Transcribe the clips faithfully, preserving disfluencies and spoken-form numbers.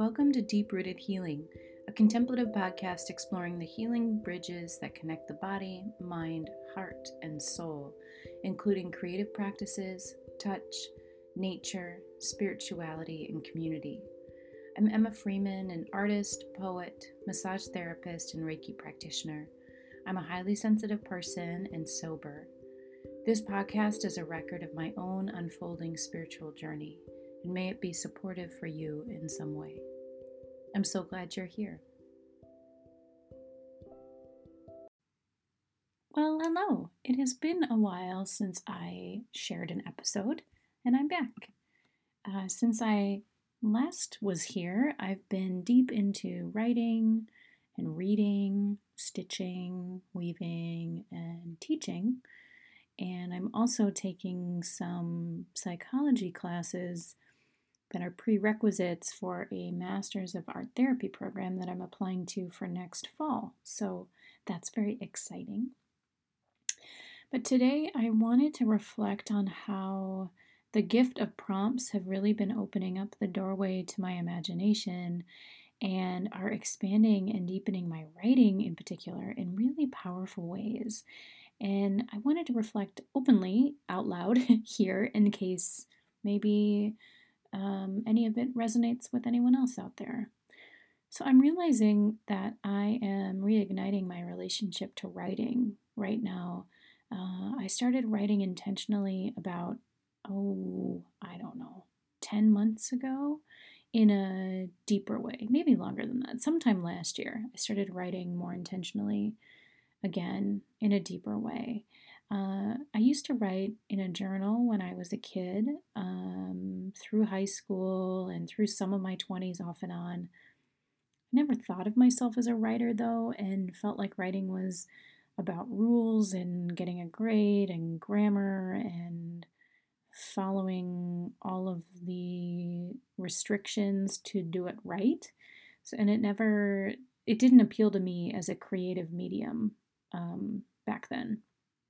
Welcome to Deep Rooted Healing, a contemplative podcast exploring the healing bridges that connect the body, mind, heart, and soul, including creative practices, touch, nature, spirituality, and community. I'm Emma Freeman, an artist, poet, massage therapist, and Reiki practitioner. I'm a highly sensitive person and sober. This podcast is a record of my own unfolding spiritual journey, and may it be supportive for you in some way. I'm so glad you're here. Well, hello. It has been a while since I shared an episode, and I'm back. Uh, since I last was here, I've been deep into writing and reading, stitching, weaving, and teaching. And I'm also taking some psychology classes that are prerequisites for a Master's of Art Therapy program that I'm applying to for next fall. So that's very exciting. But today I wanted to reflect on how the gift of prompts have really been opening up the doorway to my imagination and are expanding and deepening my writing in particular in really powerful ways. And I wanted to reflect openly out loud here in case maybe um, any of it resonates with anyone else out there. So I'm realizing that I am reigniting my relationship to writing right now. Uh, I started writing intentionally about, oh, I don't know, ten months ago in a deeper way, maybe longer than that. Sometime last year, I started writing more intentionally again in a deeper way. Uh, I used to write in a journal when I was a kid, um, through high school and through some of my twenties off and on. I never thought of myself as a writer though, and felt like writing was about rules and getting a grade and grammar and following all of the restrictions to do it right. So, and it never, it didn't appeal to me as a creative medium um, back then.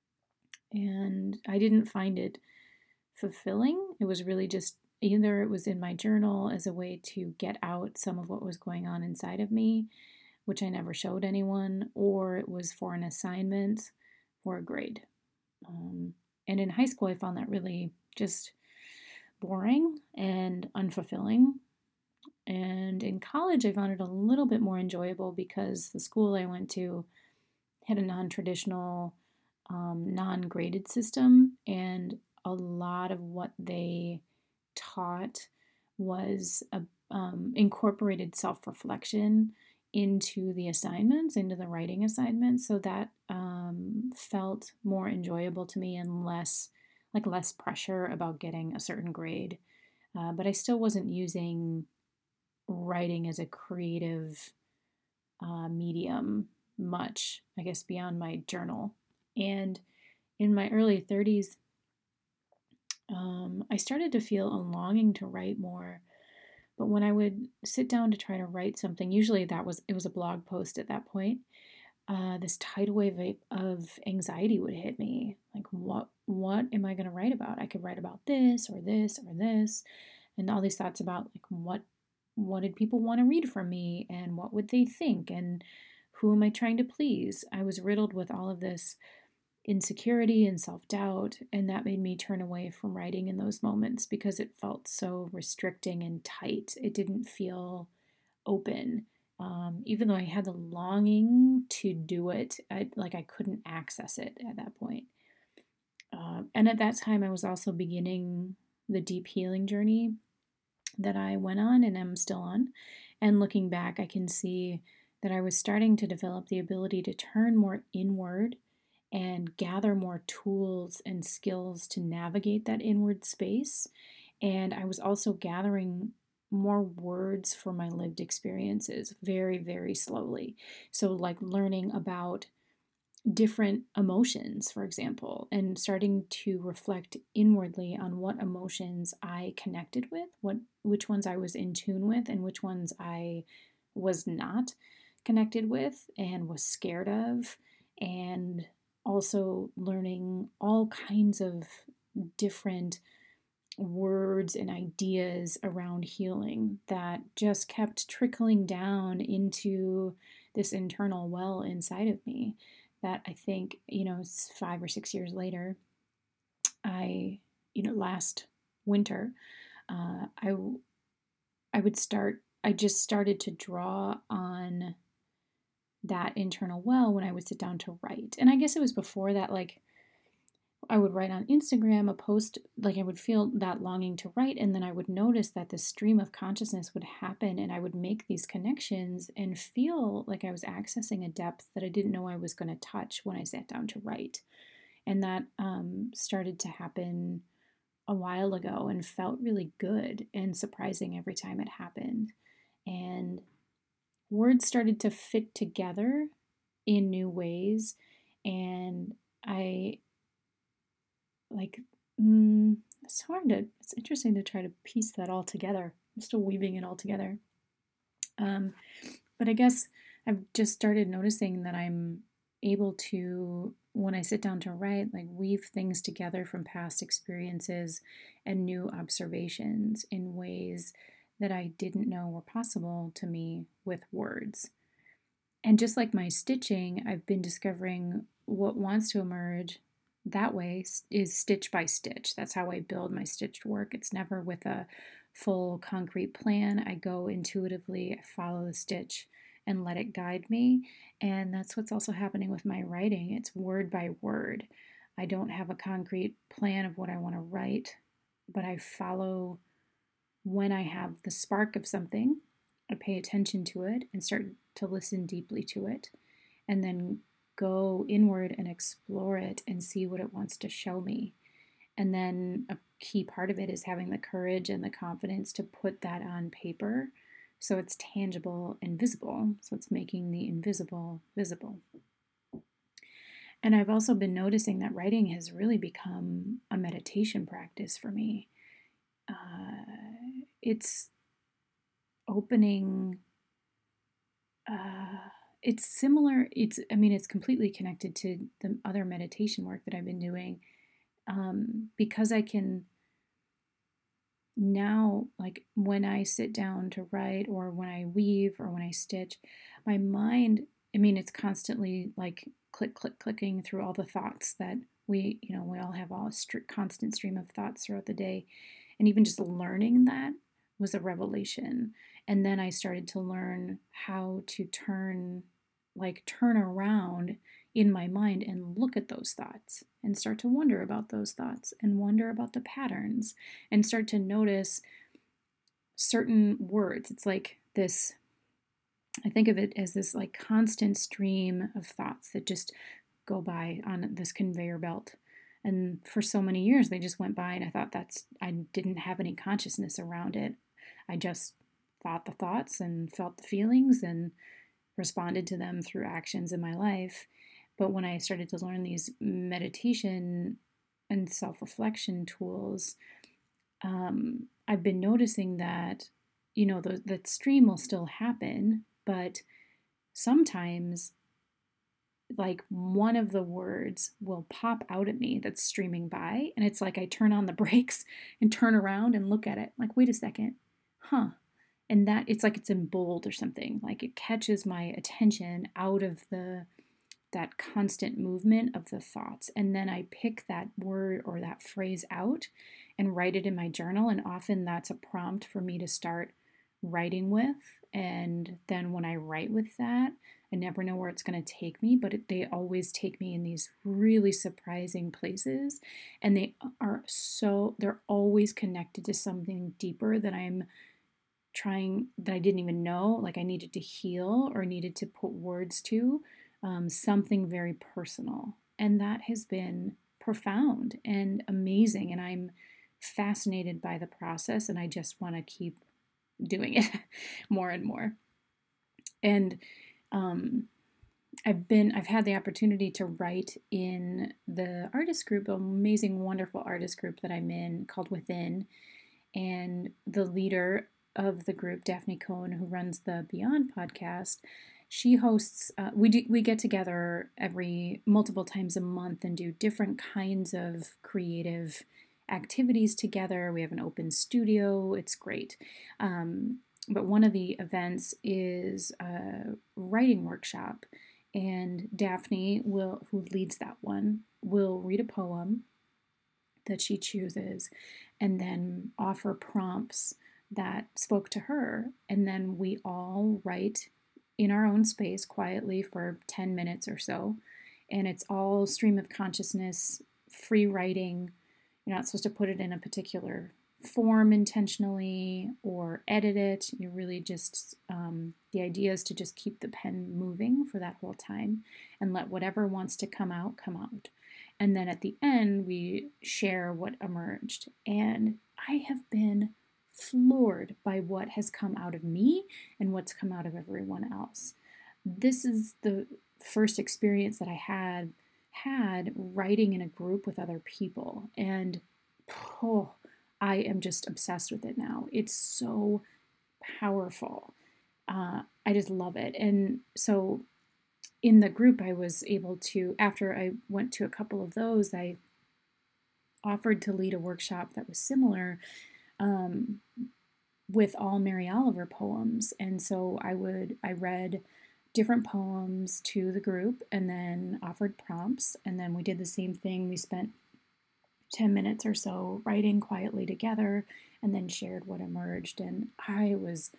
And I didn't find it fulfilling. It was really just either it was in my journal as a way to get out some of what was going on inside of me, which I never showed anyone, or it was for an assignment for a grade. Um, and in high school, I found that really just boring and unfulfilling. And in college, I found it a little bit more enjoyable because the school I went to had a non-traditional, um, non-graded system, and a lot of what they taught was a, um, incorporated self-reflection into the assignments, into the writing assignments, so that um, felt more enjoyable to me and less, like less pressure about getting a certain grade. Uh, but I still wasn't using writing as a creative uh, medium much, I guess, beyond my journal. And in my early thirties, um, I started to feel a longing to write more. But when I would sit down to try to write something, usually that was it was a blog post at that point. Uh, this tidal wave of anxiety would hit me. Like, what what am I going to write about? I could write about this or this or this, and all these thoughts about like what what did people want to read from me, and what would they think, and who am I trying to please? I was riddled with all of this insecurity and self-doubt, and that made me turn away from writing in those moments because it felt so restricting and tight. It didn't feel open. Um, even though I had the longing to do it, I, like I couldn't access it at that point. Uh, and at that time, I was also beginning the deep healing journey that I went on and am still on. And looking back, I can see that I was starting to develop the ability to turn more inward and gather more tools and skills to navigate that inward space. And I was also gathering more words for my lived experiences very, very slowly. So, like learning about different emotions, for example, and starting to reflect inwardly on what emotions I connected with, what which ones I was in tune with, and which ones I was not connected with and was scared of, and also learning all kinds of different words and ideas around healing that just kept trickling down into this internal well inside of me that I think, you know, five or six years later, I, you know, last winter, uh, I, I would start, I just started to draw on that internal well when I would sit down to write. And I guess it was before that, like, I would write on Instagram a post, like I would feel that longing to write, and then I would notice that the stream of consciousness would happen, and I would make these connections and feel like I was accessing a depth that I didn't know I was going to touch when I sat down to write. And that um, started to happen a while ago and felt really good and surprising every time it happened. And words started to fit together in new ways, and I like mm, it's hard to it's interesting to try to piece that all together. I'm still weaving it all together. Um, but I guess I've just started noticing that I'm able to, when I sit down to write, like weave things together from past experiences and new observations in ways that I didn't know were possible to me with words. And just like my stitching, I've been discovering what wants to emerge that way is stitch by stitch. That's how I build my stitched work. It's never with a full concrete plan. I go intuitively, I follow the stitch and let it guide me. And that's what's also happening with my writing. It's word by word. I don't have a concrete plan of what I want to write, but I follow when I have the spark of something. I pay attention to it and start to listen deeply to it, and then go inward and explore it and see what it wants to show me. And then a key part of it is having the courage and the confidence to put that on paper so it's tangible and visible. So it's making the invisible visible. And I've also been noticing that writing has really become a meditation practice for me. Uh, it's opening uh, it's similar. It's, I mean, it's completely connected to the other meditation work that I've been doing, um, because I can now, like when I sit down to write or when I weave or when I stitch, my mind, I mean, it's constantly like click, click, clicking through all the thoughts that we, you know, we all have all a st- constant stream of thoughts throughout the day. And even just learning that was a revelation. And then I started to learn how to turn, like turn around in my mind and look at those thoughts and start to wonder about those thoughts and wonder about the patterns and start to notice certain words. It's like this, I think of it as this like constant stream of thoughts that just go by on this conveyor belt. And for so many years, they just went by, and I thought that's, I didn't have any consciousness around it. I just thought the thoughts and felt the feelings and responded to them through actions in my life. But when I started to learn these meditation and self-reflection tools, um, I've been noticing that, you know, the, that stream will still happen, but sometimes like one of the words will pop out at me that's streaming by, and it's like I turn on the brakes and turn around and look at it like, wait a second, huh? And that, it's like it's in bold or something, like it catches my attention out of the that constant movement of the thoughts, and then I pick that word or that phrase out and write it in my journal, and often that's a prompt for me to start writing with. And then when I write with that, I never know where it's going to take me, but it, they always take me in these really surprising places, and they are so, they're always connected to something deeper that I'm trying, that I didn't even know, like I needed to heal or needed to put words to, um, something very personal. And that has been profound and amazing, and I'm fascinated by the process, and I just want to keep doing it more and more. And um, I've been, I've had the opportunity to write in the artist group, an amazing, wonderful artist group that I'm in called Within. And the leader of the group, Daphne Cohen, who runs the Beyond podcast, she hosts, uh, we do, we get together every multiple times a month and do different kinds of creative activities together. We have an open studio. It's great. Um, but one of the events is a writing workshop, and Daphne will, who leads that one, will read a poem that she chooses and then offer prompts that spoke to her. And then we all write in our own space quietly for ten minutes or so. And it's all stream of consciousness, free writing. You're not supposed to put it in a particular form intentionally or edit it. You really just, um, the idea is to just keep the pen moving for that whole time and let whatever wants to come out, come out. And then at the end, we share what emerged. And I have been floored by what has come out of me and what's come out of everyone else. This is the first experience that I had had writing in a group with other people. And oh, I am just obsessed with it now. It's so powerful. Uh, I just love it. And so in the group, I was able to, after I went to a couple of those, I offered to lead a workshop that was similar um, with all Mary Oliver poems. And so I would, I read different poems to the group and then offered prompts. And then we did the same thing. We spent ten minutes or so writing quietly together and then shared what emerged. And I was,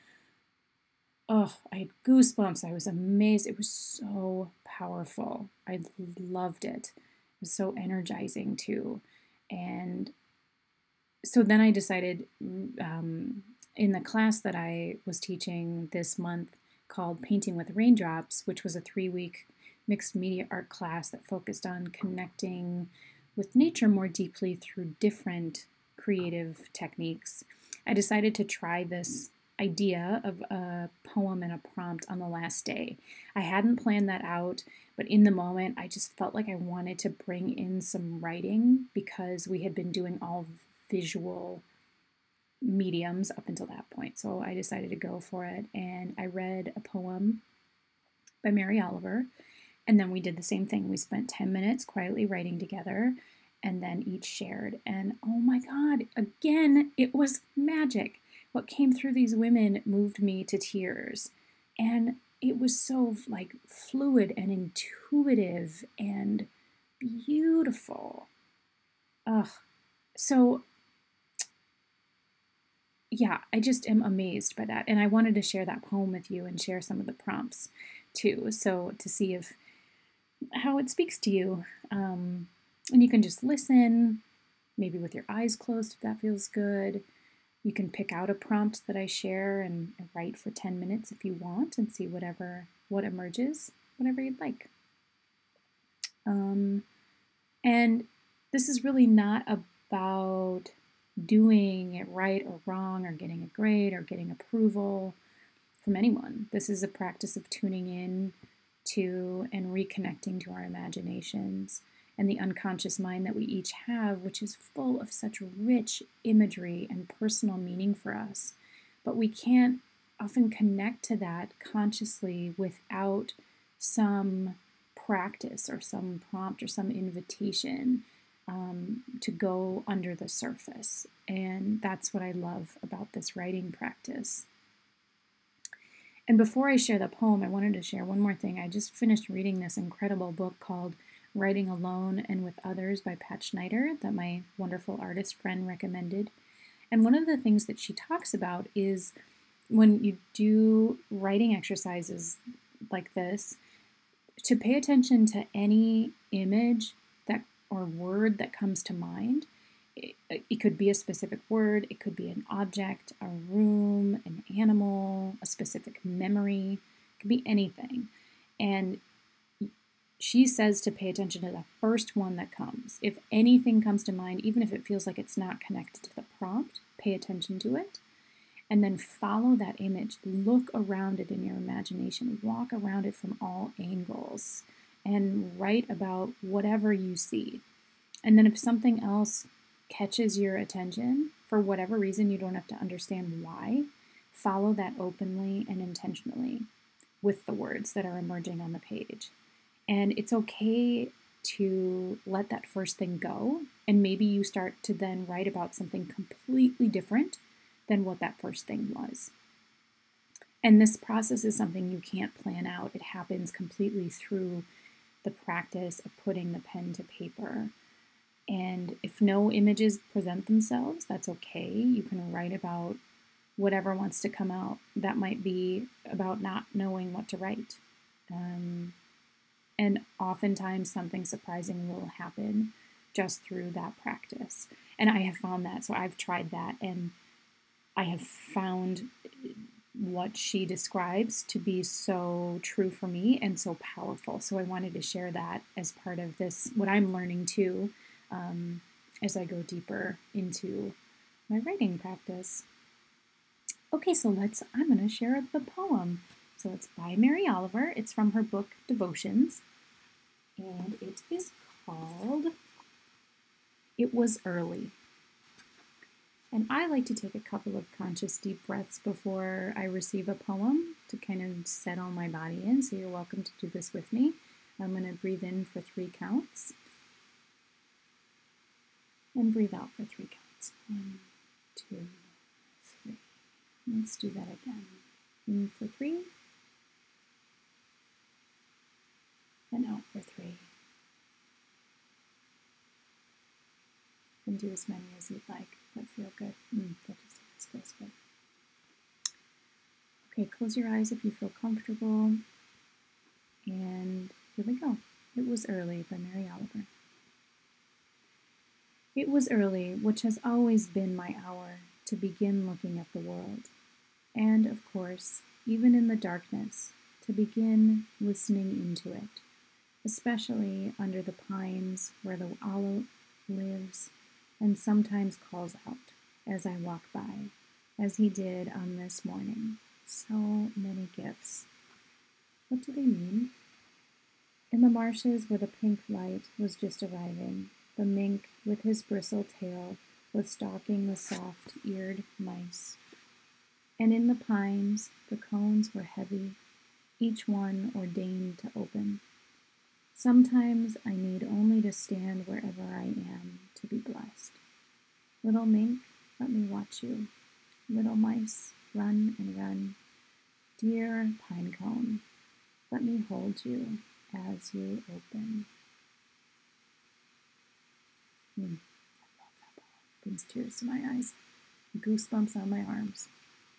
oh, I had goosebumps. I was amazed. It was so powerful. I loved it. It was so energizing too. And so then I decided um, in the class that I was teaching this month called Painting with Raindrops, which was a three-week mixed media art class that focused on connecting with nature more deeply through different creative techniques, I decided to try this idea of a poem and a prompt on the last day. I hadn't planned that out, but in the moment, I just felt like I wanted to bring in some writing because we had been doing all visual mediums up until that point. So I decided to go for it, and I read a poem by Mary Oliver, and then we did the same thing. We spent ten minutes quietly writing together, and then each shared. And oh my God, again, it was magic. What came through these women moved me to tears. And it was so like fluid and intuitive and beautiful. Ugh. So yeah, I just am amazed by that. And I wanted to share that poem with you and share some of the prompts too. So to see if how it speaks to you. Um, and you can just listen, maybe with your eyes closed if that feels good. You can pick out a prompt that I share and write for ten minutes if you want and see whatever what emerges, whatever you'd like. Um, and this is really not about doing it right or wrong or getting a grade or getting approval from anyone. This is a practice of tuning in to and reconnecting to our imaginations and the unconscious mind that we each have, which is full of such rich imagery and personal meaning for us. But we can't often connect to that consciously without some practice or some prompt or some invitation um, to go under the surface. And that's what I love about this writing practice. And before I share the poem, I wanted to share one more thing. I just finished reading this incredible book called Writing Alone and with Others by Pat Schneider that my wonderful artist friend recommended. And one of the things that she talks about is when you do writing exercises like this, to pay attention to any image that or word that comes to mind. It, it could be a specific word, it could be an object, a room, an animal, a specific memory, it could be anything. And she says to pay attention to the first one that comes. If anything comes to mind, even if it feels like it's not connected to the prompt, pay attention to it. And then follow that image. Look around it in your imagination. Walk around it from all angles. And write about whatever you see. And then if something else catches your attention, for whatever reason, you don't have to understand why, follow that openly and intentionally with the words that are emerging on the page. And it's okay to let that first thing go, and maybe you start to then write about something completely different than what that first thing was. And this process is something you can't plan out. It happens completely through the practice of putting the pen to paper. And if no images present themselves, that's okay. You can write about whatever wants to come out. That might be about not knowing what to write. Um, and oftentimes something surprising will happen just through that practice. And I have found that, so I've tried that, and I have found what she describes to be so true for me and so powerful. So I wanted to share that as part of this, what I'm learning too, um, as I go deeper into my writing practice. Okay, so let's, I'm going to share the poem. So it's by Mary Oliver. It's from her book, Devotions. And it is called It Was Early. And I like to take a couple of conscious deep breaths before I receive a poem to kind of settle my body in. So you're welcome to do this with me. I'm going to breathe in for three counts. And breathe out for three counts. One, two, three. Let's do that again. In for three. And out for three. And do as many as you'd like that feel good. Mm, that just feels good. Okay, close your eyes if you feel comfortable. And here we go. It Was Early by Mary Oliver. It was early, which has always been my hour, to begin looking at the world. And, of course, even in the darkness, to begin listening into it, especially under the pines where the owl lives and sometimes calls out as I walk by, as he did on this morning. So many gifts. What do they mean? In the marshes where the pink light was just arriving, the mink with his bristled tail was stalking the soft-eared mice. And in the pines, the cones were heavy, each one ordained to open. Sometimes I need only to stand wherever I am to be blessed. Little mink, let me watch you. Little mice, run and run. Dear pine cone, let me hold you as you open. Mm, I love that poem. Brings tears to my eyes, goosebumps on my arms.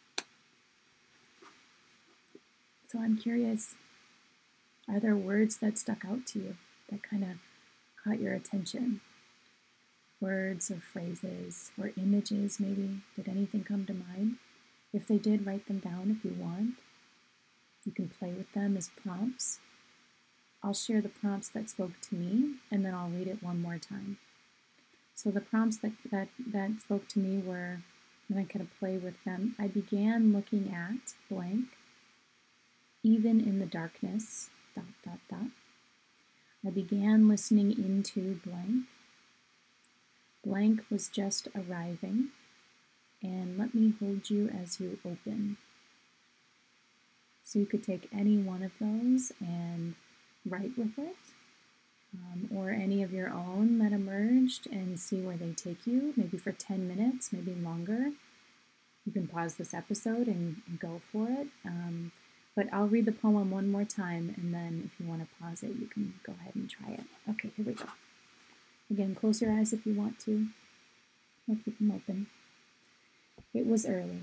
So I'm curious, are there words that stuck out to you that kind of caught your attention? Words or phrases or images maybe? Did anything come to mind? If they did, write them down if you want. You can play with them as prompts. I'll share the prompts that spoke to me, and then I'll read it one more time. So the prompts that, that, that spoke to me were, and I kind of play with them, I began looking at blank, even in the darkness, dot, dot, dot. I began listening into blank. Blank was just arriving, and let me hold you as you open. So you could take any one of those and write with it, um, or any of your own that emerged and see where they take you, maybe for ten minutes, maybe longer. You can pause this episode and, and go for it. Um, but I'll read the poem one more time, and then if you want to pause it, you can go ahead and try it. Okay, here we go. Again, close your eyes if you want to. I'll keep them open. It was early.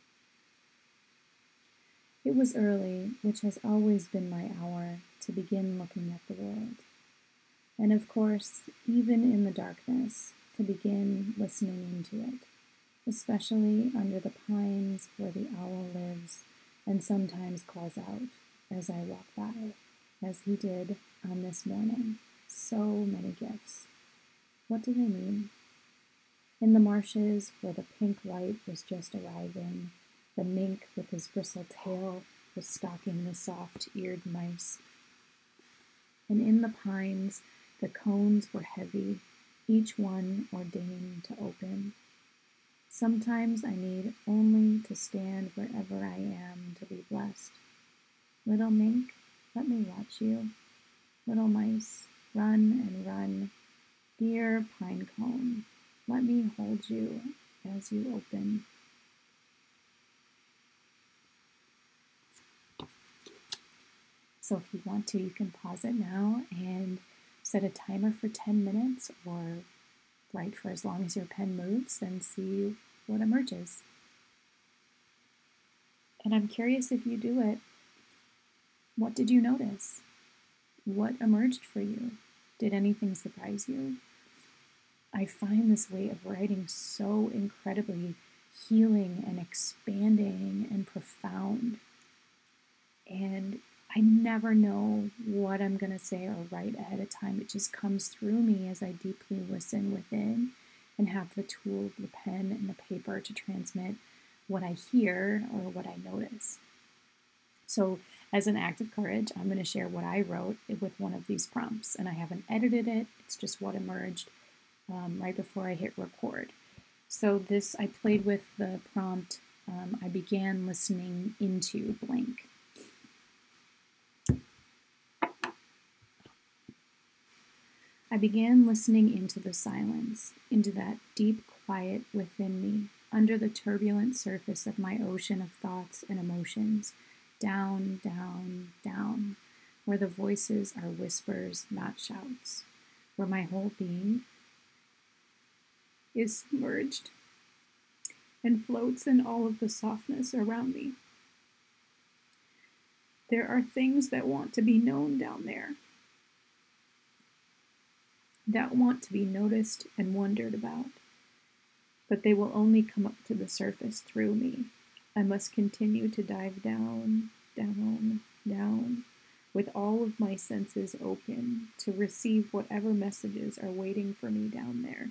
It was early, which has always been my hour, to begin looking at the world. And of course, even in the darkness, to begin listening into it, especially under the pines where the owl lives and sometimes calls out as I walk by, as he did on this morning. So many gifts. What do they mean? In the marshes where the pink light was just arriving, the mink with his bristled tail was stalking the soft-eared mice. And in the pines, the cones were heavy, each one ordained to open. Sometimes I need only to stand wherever I am to be blessed. Little mink, let me watch you. Little mice, run and run. Dear pine cone, let me hold you as you open. So if you want to, you can pause it now and set a timer for ten minutes or write for as long as your pen moves and see what emerges. And I'm curious, if you do it, what did you notice? What emerged for you? Did anything surprise you? I find this way of writing so incredibly healing and expanding and profound. And I never know what I'm going to say or write ahead of time. It just comes through me as I deeply listen within and have the tool of the pen and the paper to transmit what I hear or what I notice. So as an act of courage, I'm going to share what I wrote with one of these prompts, and I haven't edited it. It's just what emerged um, right before I hit record. So this, I played with the prompt, um, I began listening into blank. I began listening into the silence, into that deep quiet within me, under the turbulent surface of my ocean of thoughts and emotions, down, down, down, where the voices are whispers, not shouts, where my whole being is submerged and floats in all of the softness around me. There are things that want to be known down there, that want to be noticed and wondered about, but they will only come up to the surface through me. I must continue to dive down, down, down, with all of my senses open to receive whatever messages are waiting for me down there.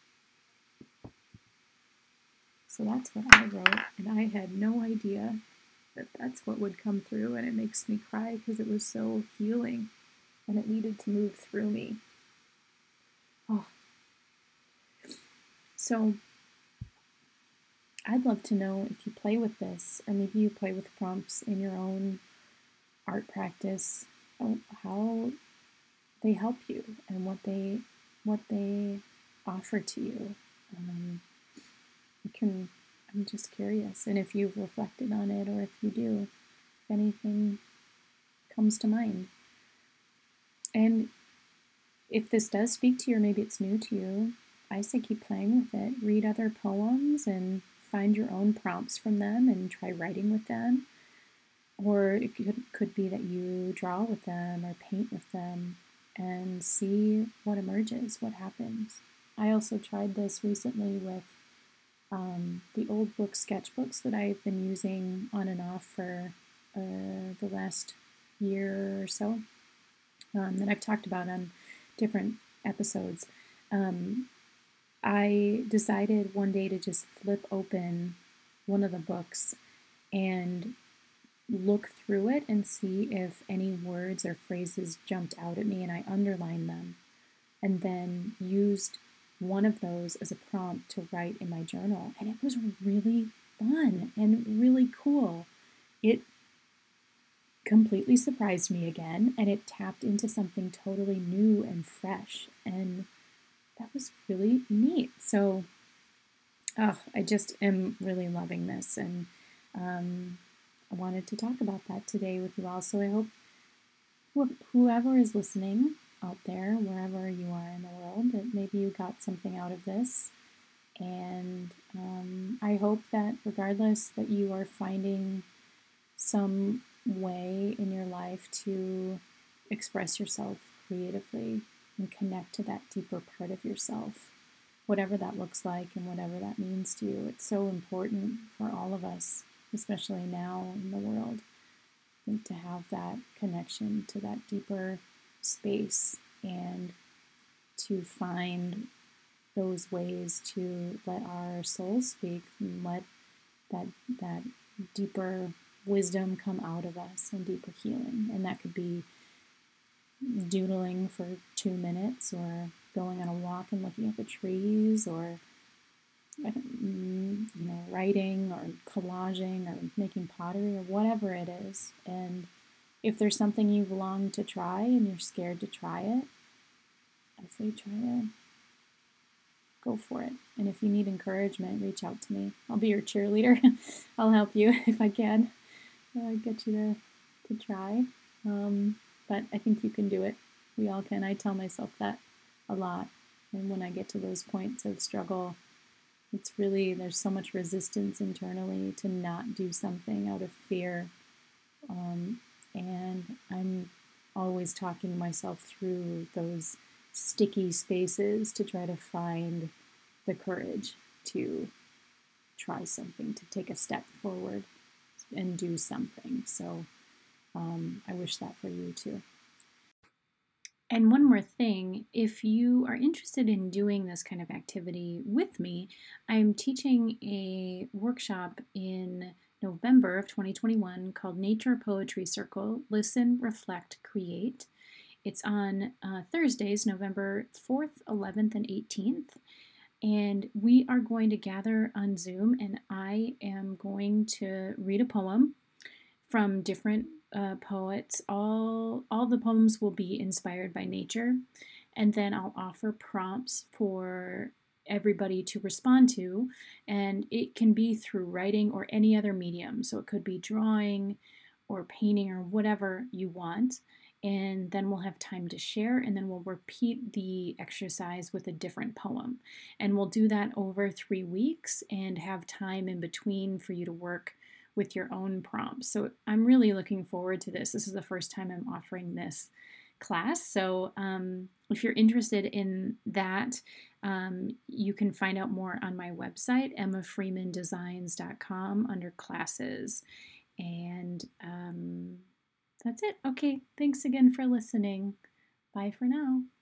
So that's what I wrote, and I had no idea that that's what would come through, and it makes me cry because it was so healing, and it needed to move through me. Oh. So I'd love to know if you play with this, or maybe you play with prompts in your own art practice, how they help you and what they what they offer to you. Um, you can. I'm just curious, and if you've reflected on it, or if you do, if anything comes to mind. And if this does speak to you, or maybe it's new to you, I say keep playing with it. Read other poems and find your own prompts from them and try writing with them. Or it could, could be that you draw with them or paint with them and see what emerges, what happens. I also tried this recently with um, the old book sketchbooks that I've been using on and off for uh, the last year or so, um, that I've talked about on different episodes. Um, I decided one day to just flip open one of the books and look through it and see if any words or phrases jumped out at me, and I underlined them, and then used one of those as a prompt to write in my journal. And it was really fun and really cool. It completely surprised me again, and it tapped into something totally new and fresh, and that was really neat. So oh, I just am really loving this, and um, I wanted to talk about that today with you all. So I hope wh- whoever is listening out there, wherever you are in the world, that maybe you got something out of this. And um, I hope that regardless, that you are finding some way in your life to express yourself creatively and connect to that deeper part of yourself, whatever that looks like and whatever that means to you. It's so important for all of us, especially now in the world, I think, to have that connection to that deeper space and to find those ways to let our souls speak and let that that deeper wisdom come out of us and deeper healing. And that could be doodling for two minutes or going on a walk and looking at the trees, or you know, writing or collaging or making pottery or whatever it is. And if there's something you've longed to try and you're scared to try it, I say try to go for it. And if you need encouragement, reach out to me. I'll be your cheerleader. I'll help you if I can uh, get you to, to try. Um, but I think you can do it. We all can. I tell myself that a lot. And when I get to those points of struggle, it's really, there's so much resistance internally to not do something out of fear. Um, and I'm always talking myself through those sticky spaces to try to find the courage to try something, to take a step forward and do something. So um, I wish that for you too. And one more thing, if you are interested in doing this kind of activity with me, I'm teaching a workshop in November of twenty twenty-one called Nature Poetry Circle, Listen, Reflect, Create. It's on uh, Thursdays, November fourth, eleventh, and eighteenth. And we are going to gather on Zoom, and I am going to read a poem from different uh, poets. All, all the poems will be inspired by nature, and then I'll offer prompts for everybody to respond to, and it can be through writing or any other medium. So it could be drawing or painting or whatever you want. And then we'll have time to share, and then we'll repeat the exercise with a different poem. And we'll do that over three weeks and have time in between for you to work with your own prompts. So I'm really looking forward to this. This is the first time I'm offering this class. So um, if you're interested in that, um, you can find out more on my website, emma freeman designs dot com, under classes. And um, that's it. Okay, thanks again for listening. Bye for now.